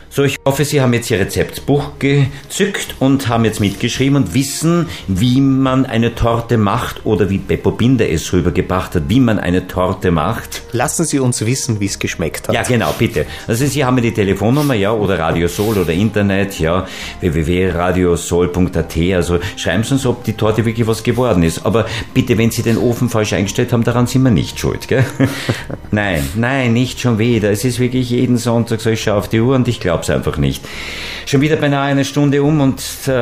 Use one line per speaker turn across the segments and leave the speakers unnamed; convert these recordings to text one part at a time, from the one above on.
So, ich hoffe, Sie haben jetzt Ihr Rezeptbuch gezückt und haben jetzt mitgeschrieben und wissen, wie man eine Torte macht oder wie Beppo Binder es rübergebracht hat, wie man eine Torte macht.
Lassen Sie uns wissen, wie es geschmeckt hat.
Ja, genau, bitte. Also Sie haben ja die Telefonnummer, ja, oder Radio Soul oder Internet, ja, www.radiosol.at. Also schreiben Sie uns, ob die Torte wirklich was geworden ist. Aber bitte, wenn Sie den Ofen falsch eingestellt haben, daran sind wir nicht schuld, gell? Nein, nicht schon wieder. Es ist wirklich jeden Sonntag so, ich schaue auf die Uhr und ich glaube es einfach nicht. Schon wieder beinahe eine Stunde um und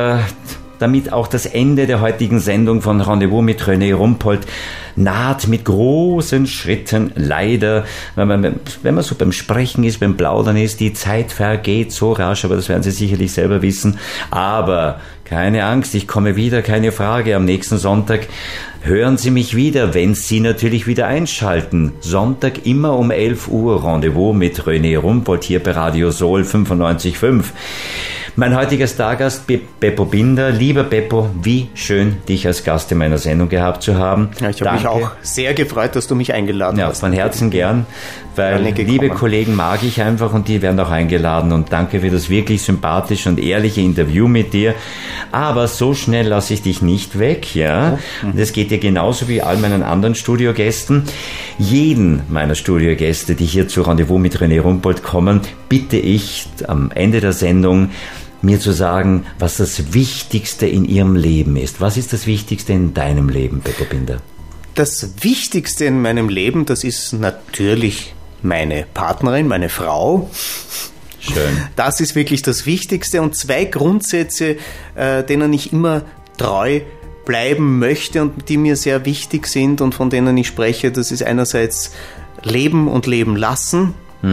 damit auch das Ende der heutigen Sendung von Rendezvous mit René Rumpold naht mit großen Schritten, leider. Wenn man so beim Sprechen ist, beim Plaudern ist, die Zeit vergeht so rasch, aber das werden Sie sicherlich selber wissen. Aber keine Angst, ich komme wieder, keine Frage. Am nächsten Sonntag hören Sie mich wieder, wenn Sie natürlich wieder einschalten. Sonntag immer um 11 Uhr, Rendezvous mit René Rumpold hier bei Radio Soul 95.5. Mein heutiger Stargast, Beppo Binder. Lieber Beppo, wie schön, dich als Gast in meiner Sendung gehabt zu haben.
Ja, ich habe mich auch sehr gefreut, dass du mich eingeladen hast.
Ja, von Herzen gern, weil liebe Kollegen mag ich einfach und die werden auch eingeladen. Und danke für das wirklich sympathische und ehrliche Interview mit dir. Aber so schnell lasse ich dich nicht weg, ja. Und das geht dir genauso wie all meinen anderen Studiogästen. Jeden meiner Studiogäste, die hier zu Rendezvous mit René Rumpold kommen, bitte ich am Ende der Sendung mir zu sagen, was das Wichtigste in ihrem Leben ist. Was ist das Wichtigste in deinem Leben, Beppo Binder?
Das Wichtigste in meinem Leben, das ist natürlich meine Partnerin, meine Frau.
Schön.
Das ist wirklich das Wichtigste und 2 Grundsätze, denen ich immer treu bleiben möchte und die mir sehr wichtig sind und von denen ich spreche. Das ist einerseits Leben und Leben lassen.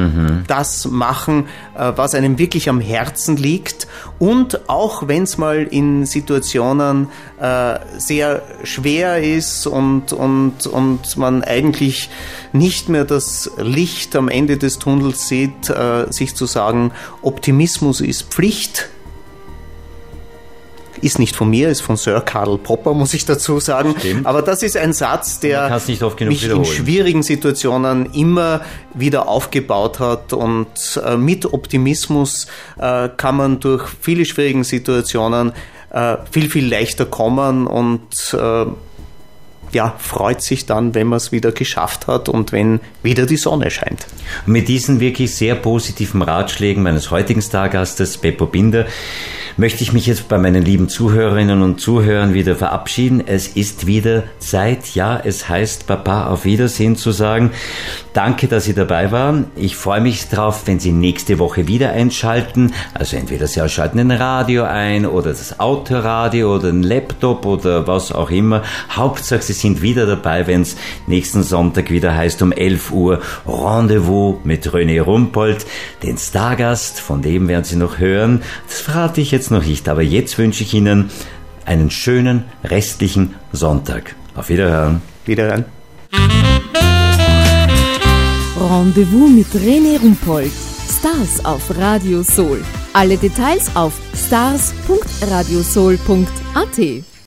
Das machen, was einem wirklich am Herzen liegt und auch wenn es mal in Situationen sehr schwer ist und man eigentlich nicht mehr das Licht am Ende des Tunnels sieht, sich zu sagen, Optimismus ist Pflicht. Ist nicht von mir, ist von Sir Karl Popper, muss ich dazu sagen.
Stimmt.
Aber das ist ein Satz, der mich in schwierigen Situationen immer wieder aufgebaut hat. Und mit Optimismus kann man durch viele schwierige Situationen viel, viel leichter kommen und freut sich dann, wenn man es wieder geschafft hat und wenn wieder die Sonne scheint.
Mit diesen wirklich sehr positiven Ratschlägen meines heutigen Stargastes, Beppo Binder, möchte ich mich jetzt bei meinen lieben Zuhörerinnen und Zuhörern wieder verabschieden. Es ist wieder Zeit, ja, es heißt Papa auf Wiedersehen zu sagen. Danke, dass Sie dabei waren. Ich freue mich drauf, wenn Sie nächste Woche wieder einschalten. Also entweder Sie schalten ein Radio ein oder das Autoradio oder ein Laptop oder was auch immer. Hauptsache, Sie sind wieder dabei, wenn es nächsten Sonntag wieder heißt um 11 Uhr Rendezvous mit René Rumpold. Den Stargast, von dem werden Sie noch hören. Das verrate ich jetzt noch nicht, aber jetzt wünsche ich Ihnen einen schönen restlichen Sonntag. Auf Wiederhören.
Wiederhören.
Rendezvous mit René Rumpold. Stars auf Radio Soul. Alle Details auf stars.radiosoul.at.